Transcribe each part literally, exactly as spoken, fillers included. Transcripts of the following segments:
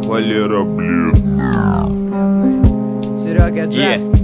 Валера, блин. Серега Джест.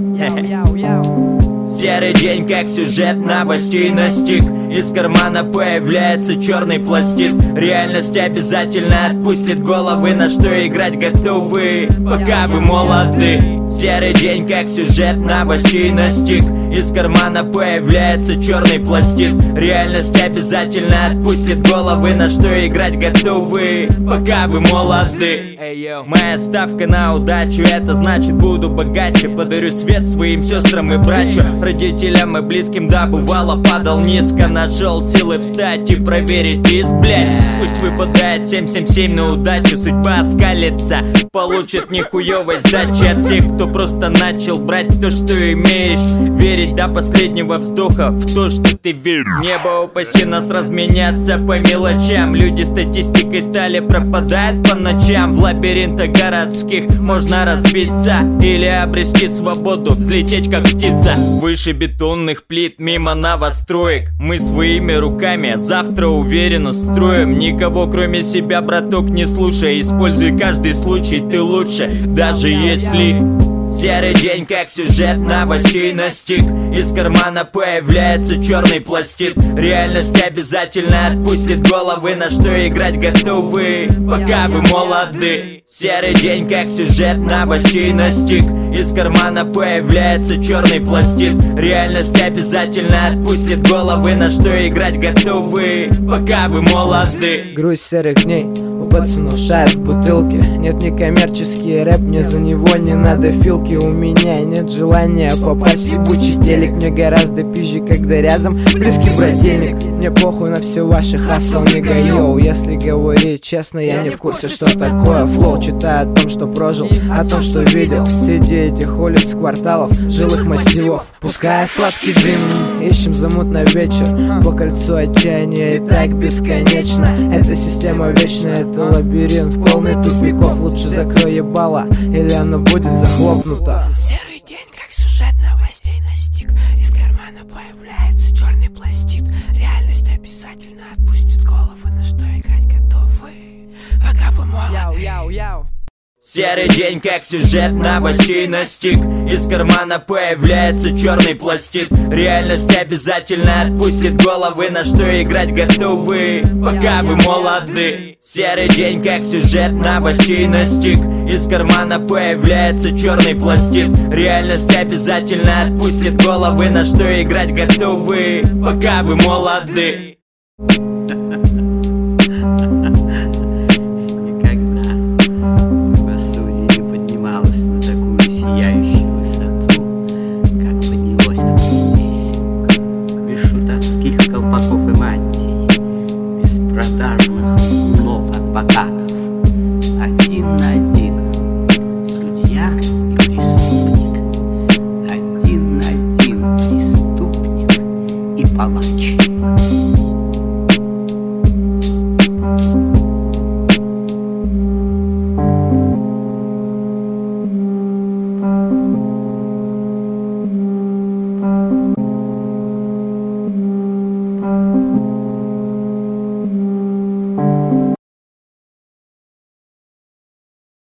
Серый день, как сюжет новостей настиг. Из кармана появляется черный пластик. Реальность обязательно отпустит головы, на что играть готовы, пока вы молоды. Серый день, как сюжет новостей настиг. Из кармана появляется черный пластик. Реальность обязательно отпустит головы, на что играть готовы, пока вы молоды. Моя ставка на удачу, это значит буду богаче. Подарю свет своим сестрам и братьям, родителям и близким, да бывало падал низко. Нашел силы встать и проверить риск, блядь. Пусть выпадает семь семь семь на удачу, судьба скалится, получит нихуевой сдачи от тех, кто просто начал брать то, что имеешь. Верить до последнего вздоха в то, что ты веришь. Небо упаси нас разменяться по мелочам. Люди статистикой стали пропадать по ночам. В лабиринтах городских можно разбиться или обрести свободу, взлететь как птица выше бетонных плит, мимо новостроек. Мы своими руками завтра уверенно строим. Никого кроме себя, браток, не слушай. Используй каждый случай, ты лучше, даже если... Серый день, как сюжет новостей настиг. Из кармана появляется черный пластик. Реальность обязательно отпустит головы, на что играть готовы, пока вы молоды. Серый день, как сюжет новостей настиг. Из кармана появляется черный пластик. Реальность обязательно отпустит головы, на что играть готовы, пока вы молоды. Грусть серых дней у пацанов шает в бутылке. Нет, не коммерческий рэп, мне за него не надо филки. У меня нет желания попасть в ебучий телек. Мне гораздо пизже, когда рядом близкий брательник. Мне похуй на все ваши хасл, нига, йоу. Если говорить честно, я не в курсе, что такое флоу. Читаю о том, что прожил, о том, что видел среди этих улиц, кварталов, жилых массивов. Пускай сладкий дым, ищем замут на вечер. По кольцу отчаяния и так бесконечно. Эта система вечная, это лабиринт полный тупиков. Лучше закрой ебало, или оно будет захлопнуто. Серый день, как сюжет новостей настиг. Из кармана появляется черный пластик. Реальность обязательно отпустит головы, на что играть готовы, пока вы молоды. Серый день, как сюжет новостей настиг. Из кармана появляется черный пластик. Реальность обязательно отпустит головы, на что играть готовы, пока вы молоды. Серый день, как сюжет новостей настиг. Из кармана появляется черный пластик. Реальность обязательно отпустит головы, на что играть готовы, пока вы молоды.